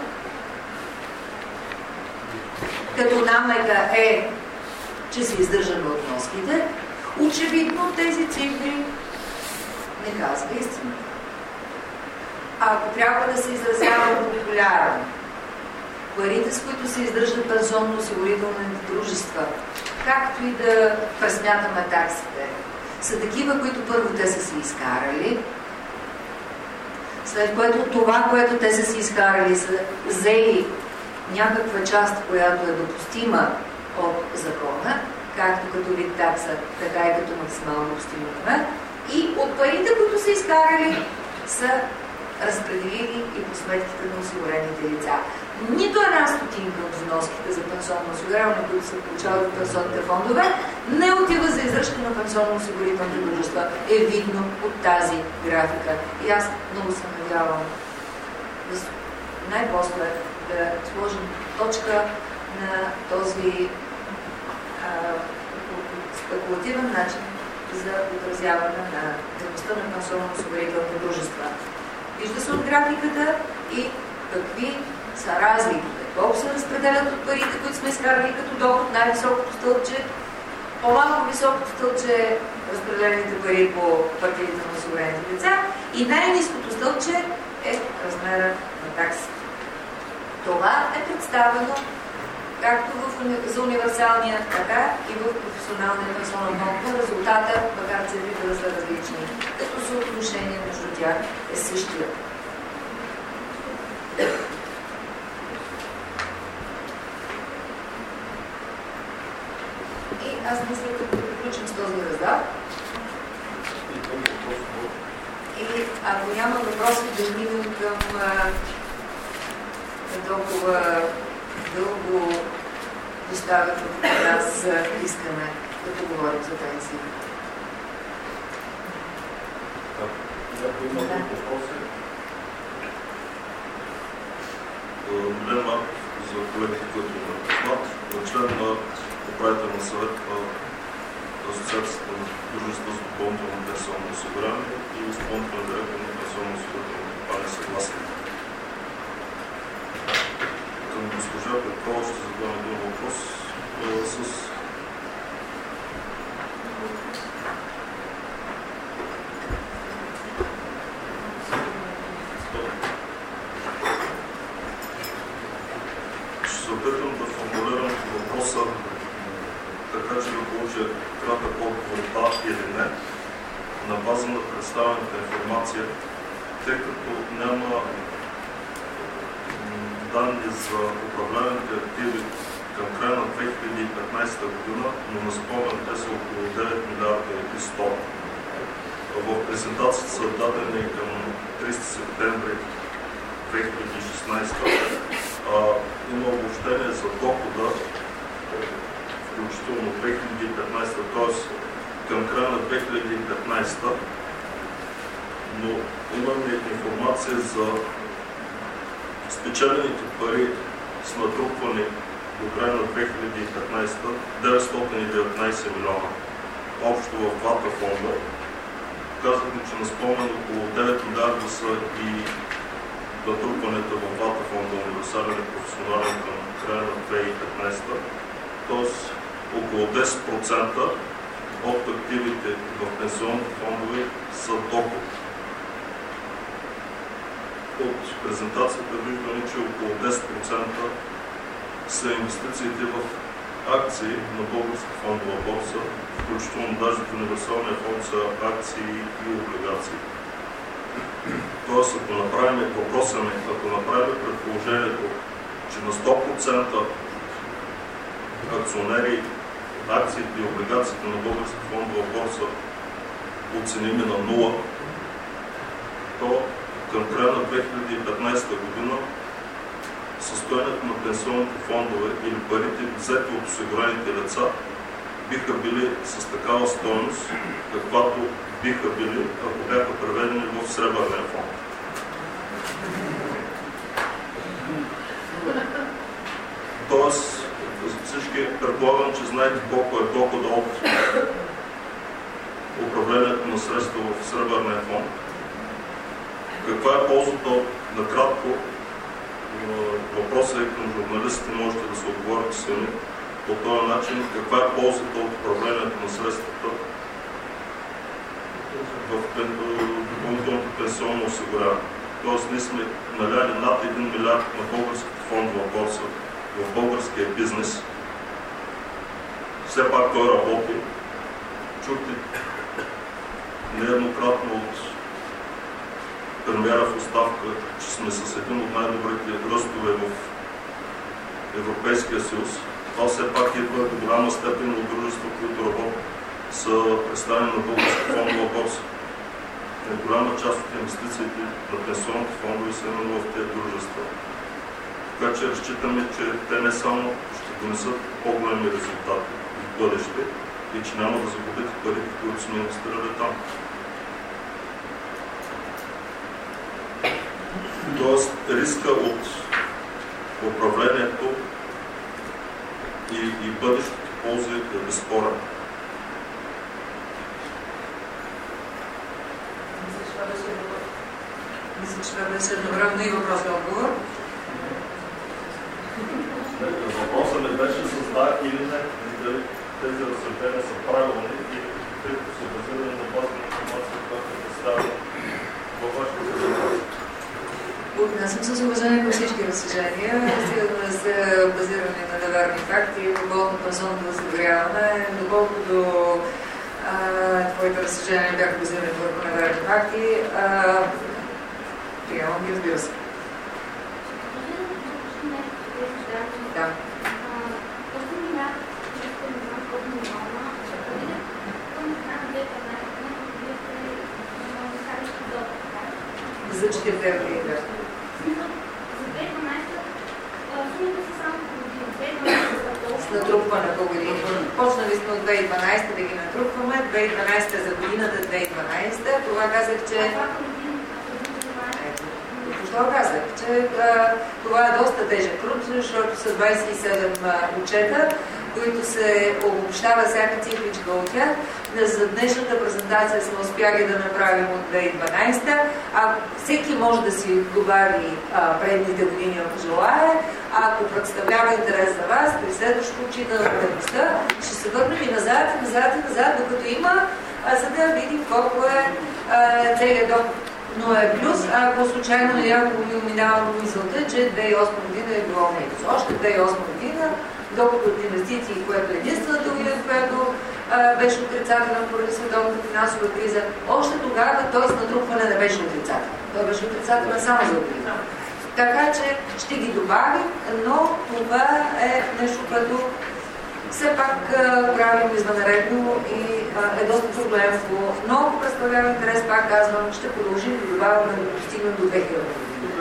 като намека е, че се издържаме от вноските, очевидно тези цифри не казва истина. А ако трябва да се изразява популярно, парите, с които се издържат пенсионно-осигурителните дружества, както и да пресмятаме таксите, са такива, които първо те са си изкарали, след което това, което те са си изкарали, са взели някаква част, която е допустима от закона, както като вид такса, така и като максимално допустима размер, и от парите, които са изкарали, са разпределили и по сметките на осигурените лица. Нито една стотинка от вноските за пенсионно осигуряване, които се получават от пенсионните фондове, не отива за издръжка на пенсионно-осигурителните дружества. Е видно от тази графика. И аз много се надявам да най-после да сложим точка на този а, спекулативен начин за отразяване на дейността на пенсионно-осигурителните дружества. Вижда се от графиката и какви са разликите. Колко се разпределят от парите, които сме изкарали като доход, най-високото стълбче, по-малко високото стълбче е разпределените пари по партидите на осигурените лица и най-ниското стълбче е размера на таксите. Това е представено както в, за универсалния, така и в професионалния пенсионен фонд. Резултата, макар цифрите да са различни, като съотношение между тях е същия. И аз мисля, като приключим с този раздел. И ако няма въпроси, да минем към толкова дълго поставят от нас искане да поговорим за пенсии. Ако има въпроси, Милен Марков за колегите, които има познат, на член на управителния съвет на Асоциацията на дружества с допълнително пенсионно осигуряване и изпълнителен директор на пенсионно-осигурителна компания съгласен. Към госпожа Петкова ще задам един въпрос с ще се опитам да формулирам въпроса така, че да получа кратък отговор да или не на база на представената информация, тъй като няма данни за управляемите активи към края на две хиляди и петнадесета година, но на спомен те са около девет милиарда и сто. В презентацията са дадени към тридесети септември две хиляди и шестнадесета. А, има обобщение за дохода, включително две хиляди и петнадесета, т.е. към края на две хиляди и петнадесета, но имаме информация за спечелените пари с натрупване до края на две хиляди и петнадесета деветстотин и деветнадесет милиона. Общо в двата фонда. Казахме, че на спомен около девет милиарда са и натрупването в двата фонда, универсален и професионален, към края на две хиляди и петнадесета. Тоест около десет процента от активите в пенсионните фондове са доход. От презентацията виждаме, че около десет процента са инвестициите в акции на българска фондова борса, включително даже в универсалния фонд са акции и облигации. Тоест, ако направим въпроса ми, ако направим предположението, че на сто процента акционери, акциите и облигациите на българска фондова борса оценими на нула, то към края на две хиляди и петнадесета година състоянието на пенсионните фондове или парите взети от осигурените лица биха били с такава стойност, каквато биха били, ако бяха преведени в сребърния фонд. Тоест, всички предполагам, че знаете колко е дохода от управлението на средства в сребърния фонд. Каква е ползата от, накратко, въпросът е към журналистите, можете да се отговорите сами по този начин, каква е ползата от управлението на средствата в допълнителното пенсионно осигуряване. Тоест, ние сме наляли над един милиард на българската фондова борса в българския бизнес. Все пак той работи. Чухте нееднократно от премиера в оставка, че сме с един от най-добрите ръстове в Европейския съюз. Това все пак идва до голяма степен от дружества, които работят, са представени на българска фондова борса. Голяма част от инвестициите на пенсионните фондове са именно в тези дружества. Така че разчитаме, че те не само ще донесат по-големи резултати в бъдеще и че няма да загубите парите, които сме инвестирали там. Тоест риска от управлението и, и бъдещите ползи е безспорен. Мисля, че това беше едновременно и въпрос и отговор. Въпросът не беше с да или не, дали тези разсъждения са правилни и тъй като са базирани на база на информация, която е представена във вашата презентация. Отнасям с уважение към всички разсъждения, стига да са базирани на неверни факти, доколко пенсионното осигуряване, доколкото твоите разсъждения бяха базирани върху неверни факти. Приемам ги, разбира се. Да. За четирите години, да. С натрупване по години. Почнали сме от две хиляди и дванадесета да ги натрупваме. две хиляди и дванадесета за годината две хиляди и дванадесета. Това казах, че... Това казах, че а, това е доста тежък труд, защото са двадесет и седем а, отчета, които се обобщава всяка цифричка от тях. За днешната презентация сме успяли да направим от две хиляди и дванадесета, а всеки може да си добави а, предните години, ако желае. А ако представлява интерес за вас, при следващото отчитане на дейността, ще се върнем и назад, и назад, и назад, докато има, а, за да видим колко е а, целият доход. Но е плюс, ако случайно на някого ми минава мисълта, че две хиляди и осма година е било минус. Още две хиляди и осма година, доход от инвестиции, което е единствената година, която а, беше отрицателна поради световната финансова криза, още тогава, т.е. натрупване не беше отрицателен. Той беше отрицателен само за година. Така че ще ги добавим, но това е нещо, което все пак а, правим извънредно и а, е доста проблемно. Но ако представлява интерес, пак казвам, ще продължим да добавяме да достигнем до две хиляди.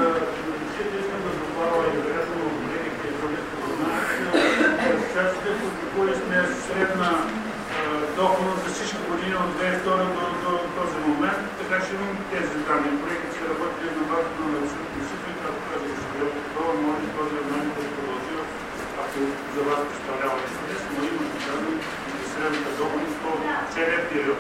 Средна доходност за всички години от две хиляди и втора до, до този момент, така че имам тези данни. Проектите се работили на базата на цифрите, ако кажа, че това може този момент да продължи, ако за вас представлява интерес, но имате данни за средната доходност по целия период.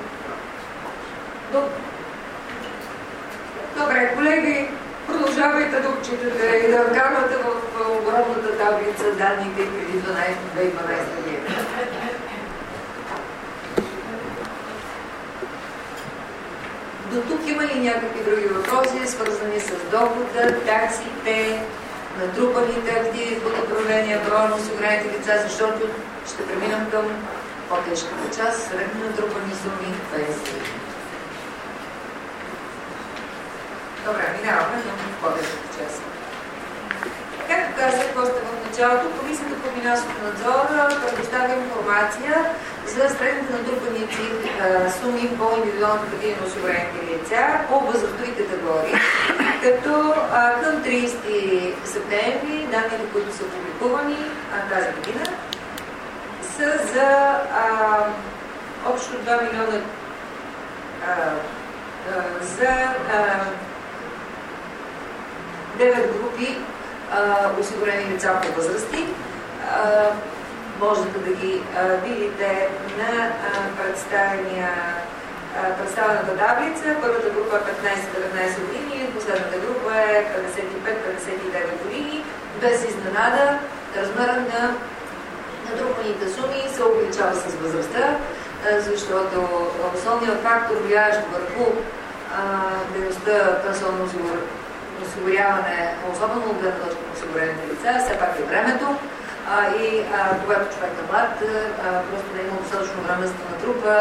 Добре, колеги, продължавайте да учитате и да вкарвате в огромната таблица данните преди две хиляди и дванадесета година. До тук има ли някакви други въпроси, свързани с дохода, таксите, натрупаните активи под управление, броя на осигурените лица, защото ще преминем към по-тежката част, средно натрупани суми, пенсии. Добре, минаваме към по-тежката част. Както казах още в началото, Комисията по финансов надзор предоставя информация за средните натрупани суми по индивидуалните партиди на осигурените лица по възрастови категории, като а, към тридесети септември данните, които са публикувани а, тази година, са за а, общо два милиона а, а, за а, девет групи Uh, осигурени лица по възрасти. Uh, можете да ги uh, видите на uh, представения, uh, представената таблица. Първата група е петнадесет до деветнадесет години, последната група е петдесет и пет до петдесет и девет години. Без изненада, размерът на натрупаните суми се увеличава с възрастта, uh, защото основният фактор, влияещ върху uh, дейността пенсионно осигуряване, особено от гледна точка на осигурените лица, все пак е времето а, и а, когато човек е млад, а, просто да има достатъчно време за да натрупа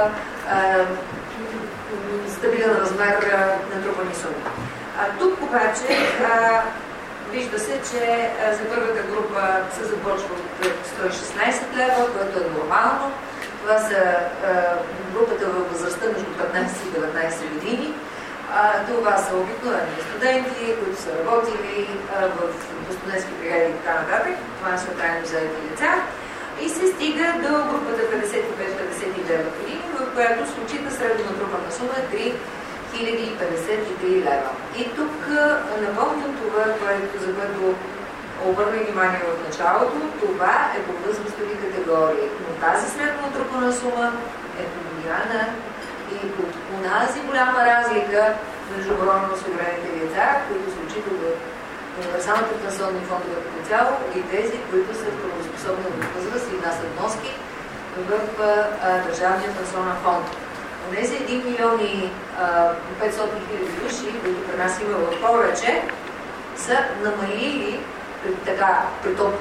стабилен размер на натрупани суми. А, тук обаче а, Вижда се, че а, за първата група се започва от сто и шестнайсет лева, което е нормално. Това са а, групата във възрастта между петнайсет и деветнайсет години. А, това са обикновени студенти, които са работили а, в студентски бригади и така нататък. Това са трайно заети лица. И се стига до групата петдесет и пет до петдесет и девет години, в която се отчита средно натрупана сума три хиляди петдесет и три лева. И тук напомням това, което, за което обърнах внимание в началото, това е по възрастови категории. Но тази средно натрупана сума е подбирана и от онази голяма разлика между броя на осигурените лица, които се отчитат в универсалните пенсионни фондове като цяло и тези, които са в правоспособна възраст и внасят вноски в а, Държавния пенсионен фонд. Тези един милион и петстотин хиляди души, които при нас има в повече, са намалили при така, при, то,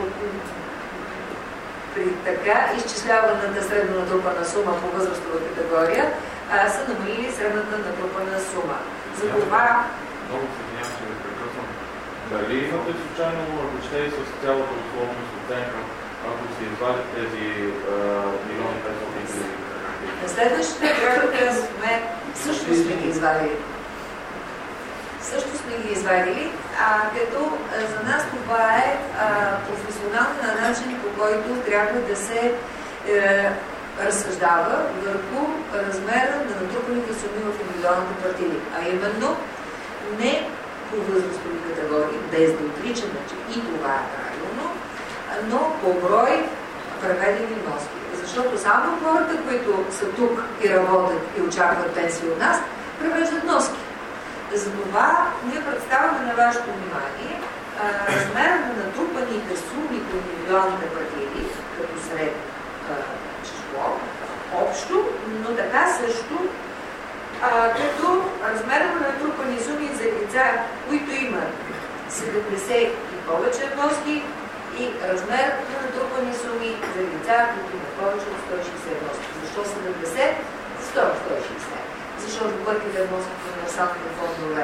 при така изчисляваната средно натрупана сума по възрастова категория, а, са намалили средната натрупана сума. За това... Много се извинявам, че ви прекъсвам. Дали имате случайно разчетени с цялата условност оценка, ако се извадят тези милион и петстотин хиляди? На следващата графика сме също сме ги извадили. Също сме ги извадили, а като а, за нас това е професионален начин, по който трябва да се е, разсъждава върху размера на натрупаните суми в индивидуалните партиди. А именно не по възрастови категории, без да отричаме, че и това е правилно, но по брой преведени вноски. Защото само хората, които са тук и работят и очакват пенсии от нас, превеждат вноски. Затова ние представяме на вашето внимание а, размера на натрупаните суми по индивидуалните партиди, като средно а, число, общо, но така също, а, като размера на натрупани суми за лица, които имат седемдесет и повече вноски, и размер на натрупани суми за лица, които имат повече от сто и шейсет вноски. Защо седемдесет? сто сто и шейсет. Защото бърките вноски в универсалните фондове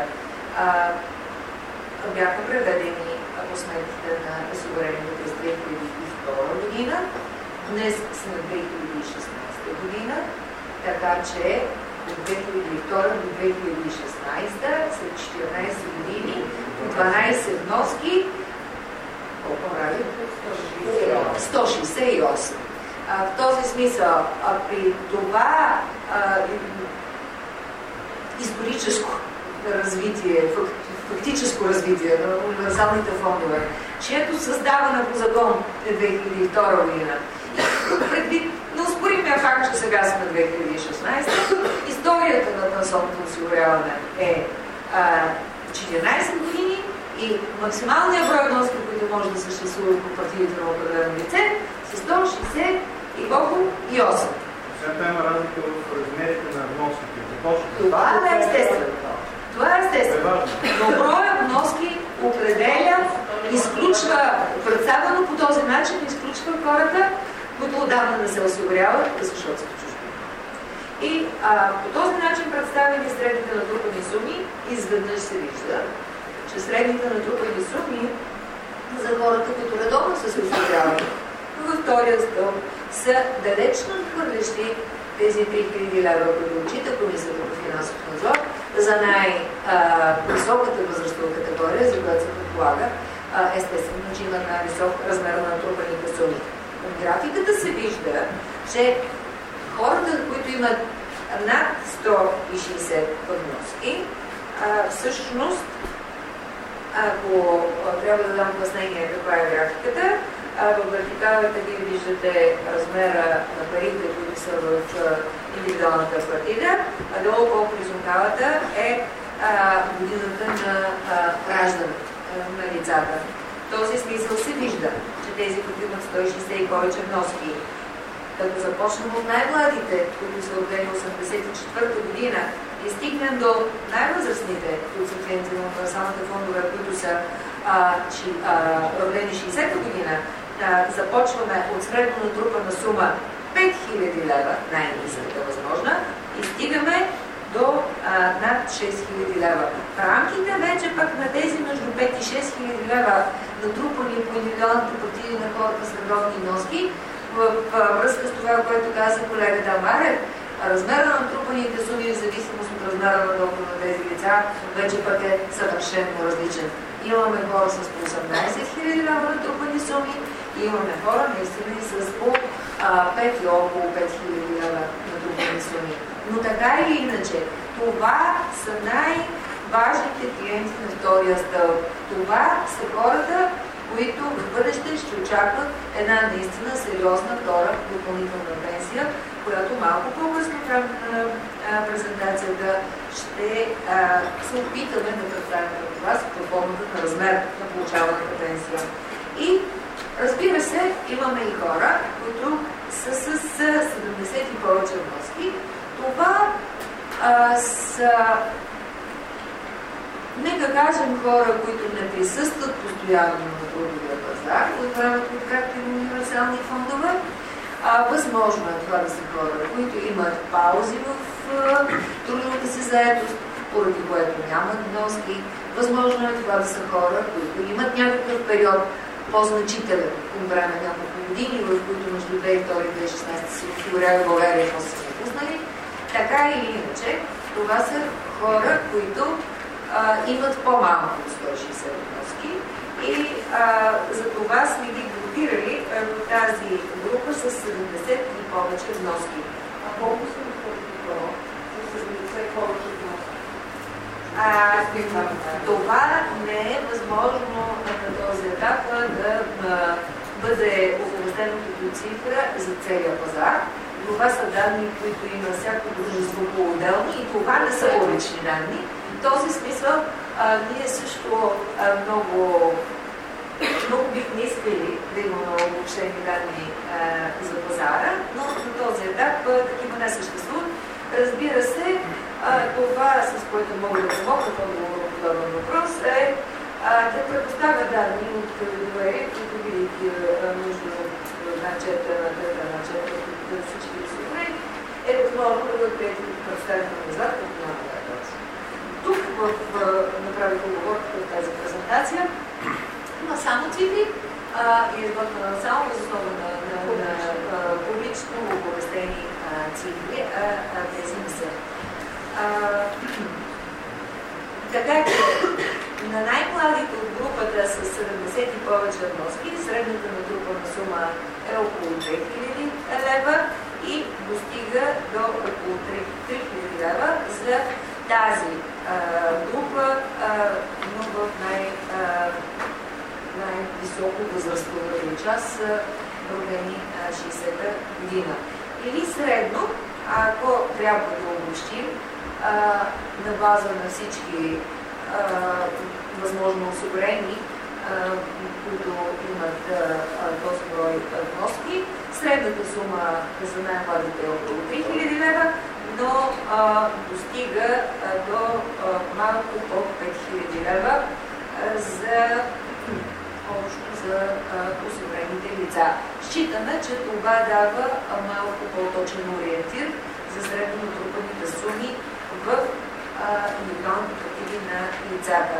бяха преведени по сметките на осигурените през две хиляди и втора година. Днес сме две хиляди и шестнайсета година, така че от две хиляди и втора до две хиляди и шестнайсета, след четиринайсет години, дванайсет вноски, сто шейсет и осем. А, в този смисъл, а при това а, историческо развитие, фактическо развитие на универсалните фондове, чието създаване по закон е две хиляди и втора година, предвид на успоримия факт, че сега сме две хиляди и шестнайсета, историята на пенсионното осигуряване е а, четиринайсет години, и максималният брой вноски, които може да съществуват по партидите на определено лице, са сто шейсет и осем. Сега има разлика в размерите на вноските. Това е естествено. Това е естествено. Но броя вноски определя, изключва, представено по този начин, изключва хората, които отдавна не се осигуряват, защото са в чужбина. И а, по този начин представени средните натрупани суми, изведнъж се вижда, че средните натрупани суми за хората, които редовно са се осигурявали във втория стълб, са далеч надхвърлящи тези три хиляди лева, които отчита Комисията по финансов надзор за най-високата възрастова категория, за която се предполага естествено, че има най-висок размер на натрупаните суми. От графиката се вижда, че хората, които имат над сто и шейсет вноски, всъщност, ако трябва да дам пояснение каква е графиката, в вертикалата вие виждате размера на парите, които са в индивидуалната партида, а долу по хоризонталата е а, годината на а, раждане на лицата. В този смисъл се вижда, че тези, които имат сто и шейсет и повече вноски, като започнем от най-младите, които са родени осемдесет и четвърта година, и стигнем до най-възрастните, които са клиенти на универсалните фондове, които са а, чи, а, родени шейсета година, а, започваме от средно натрупана сума пет хиляди лева, най-ниската възможна, и стигаме до а, над шест хиляди лева. В рамките вече пък на тези между пет и шест хиляди лева натрупани по индивидуалните партиди на хората с редовни вноски, в а, връзка с това, което каза колегата Марев, размера на натрупаните суми в зависимост от размера на дохода на тези лица вече пък е съвършено различен. Имаме хора с по осемнайсет хиляди лева натрупани суми и имаме хора наистина и с по пет и около пет хиляди лева натрупани суми. Но така или иначе, това са най-важните клиенти на втория стълб. Това са хората, които в бъдеще ще очакват една наистина сериозна втора допълнителна пенсия, която малко по-късно в рамките на презентацията ще а, се опитаме да представим пред вас под формата на размер на получаваната пенсия. И разбира се, имаме и хора, които са с седемдесет и повече вноски. Това а, са, нека кажем, хора, които не присъстват постоянно на трудовия пазар, от времето, както и универсални фондове. А, възможно е това да са хора, които имат паузи в а, трудовата си заетост, поради което нямат вноски. Възможно е това да са хора, които имат някакъв период по-значителен по време на няколко години, в които между две хиляди и втора и две хиляди и шестнадесета се осигурява България, после са напуснали. Така или иначе, това са хора, които а, имат по-малко от сто и шейсет вноски и а, за това сме ги групирали в тази група с седемдесет и повече вноски. А колко са това? С седемдесет повече вноски? А, това не е възможно на този етап да а, бъде оповестено като цифра за целия пазар. Това са данни, които има всяко дружество по-отделни и това не са логични данни. В този смисъл а, ние също а, много, много бихме искали да имаме обобщени данни а, за пазара, но на този етап а, такива не съществуват. Разбира се, а, това, с което мога да помогна в отговор на подобен въпрос, е а, да предоставя данни от доверие, които видите между една черта на трета на черта, да всички да се опрени, е възможно да бъдат приети представители назад, като няма да е точно. Тук в, в направих оговорката от тази презентация има само цифри а, и изготвена само въз основа на, на, на, на публично оповестени цифри, а, а тези не са. А, така че на най-младите от групата с седемдесет и повече вноски, средната натрупана сума е около две хиляди лева и достига до около три хиляди лева за тази а, група, а, но в най- а, най-високо възрастовата част са родени шейсета година. Или средно, ако трябва да обобщим, на база на всички а, възможно осигурени, които имат този брой вноски, средната сума за най-младите е около три хиляди лева, но а, достига а, до а, малко под пет хиляди лева а, за общо за осигурените лица. Считаме, че това дава а, малко по-точен ориентир за средно натрупаните суми в индивидуалните партиди на лицата.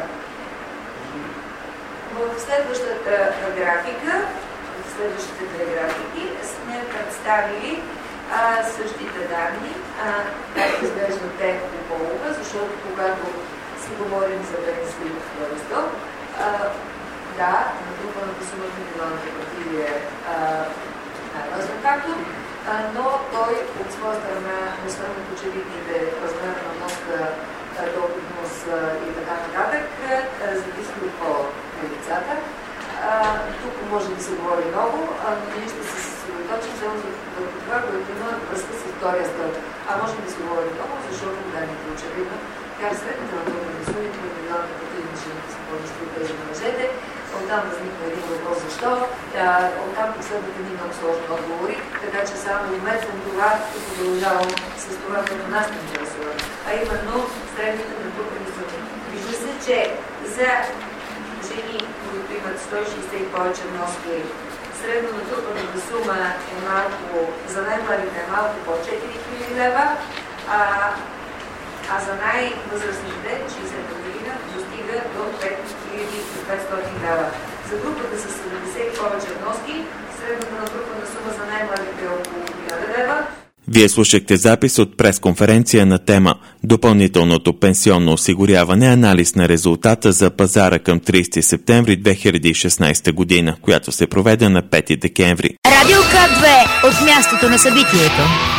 В следващата графика, в следващите две графики сме представили а, същите данни, а, как изглеждат те по полове, защото когато си говорим за пенсии в втори стълб, да, натрупаната сума в индивидуалните партиди е най-важен фактор, но той от своя страна, освен от очевидните размера на вноска, доходност и така нататък, зависи от пола на лицата. Тук може да се говори много, но ние ще се съсредоточим само за това, което има връзка с втория стълб. А може да се говори много, защото данните очевидно, как средната натрупана суми по индивидуалните партиди на жените са по-ниски от тези на мъжете. Оттам възниква един въпрос защо. Оттам последват едни много сложни отговори, така че само вмесвам това и продължавам с това, което нас не интересува. А именно средните натрупани суми. Вижда се, че за жени, които имат сто и шейсет и повече вноски, средно натрупаната сума е малко, за най-младите е малко по четири хиляди лева, а а за най-възрастните, шейсет година, достига до пет хиляди и петстотин лева. За групата с седемдесет и повече вноски, средната натрупана сума за най-младите е около хиляда лева. Вие слушахте запис от пресконференция на тема Допълнителното пенсионно осигуряване, анализ на резултата за пазара към тридесети септември две хиляди и шестнадесета година, която се проведе на пети декември. Радио К две от мястото на събитието.